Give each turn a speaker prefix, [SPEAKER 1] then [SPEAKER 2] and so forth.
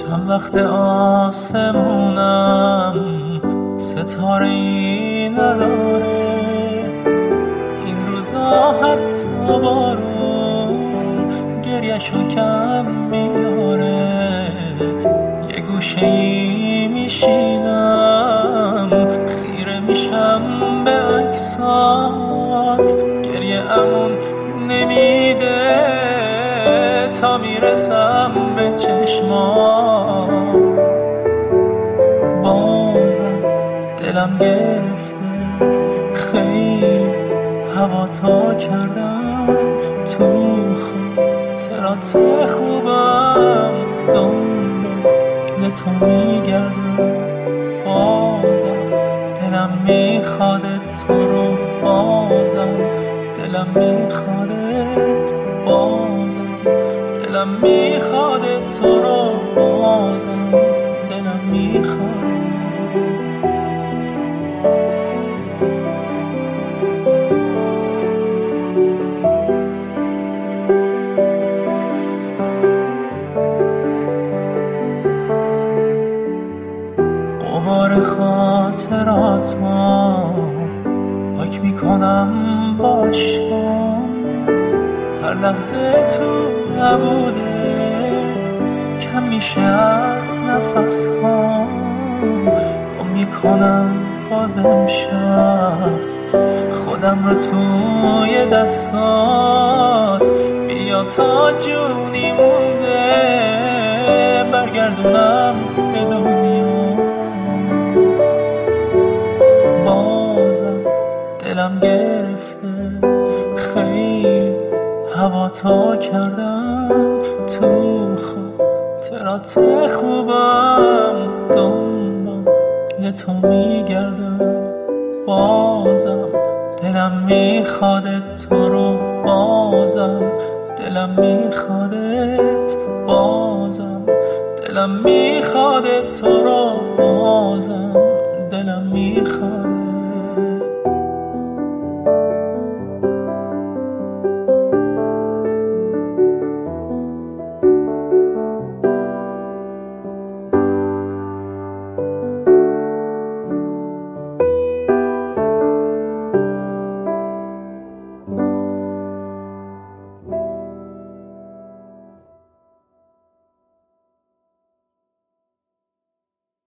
[SPEAKER 1] چند وقت آسمونم ستاره‌ای نداره، این روزا حتی بارون گریه‌شو کم میاره. یه گوشه‌ای میشینم خیره میشم به عکسات، گریه‌مون نمیده تا میرسم به چشمات. بازم دلم گرفته، خیلی هوا تا کردم تو خاطرات خوبم، دنبال تو میگردم. بازم دلم میخوادت تو رو، بازم دلم میخوادت، بازم دلم میخوادت تو رو، بازم دلم میخوادت. غبار خاطراتو پاک میکنم با عشقم، هر لحظه تو نبودت کم میشه از نفسهام. گم میکنم باز امشب خودم رو توی دستات، بیا تا جونی مونده برگردونم به دنیا. بازم دلم گرفته، خیلی هوا تا کردم تو خاطرات خوبم، دنبال تو میگردم. بازم دلم میخوادت تو رو، بازم دلم میخوادت، بازم دلم میخوادت تو رو، بازم دلم میخواد.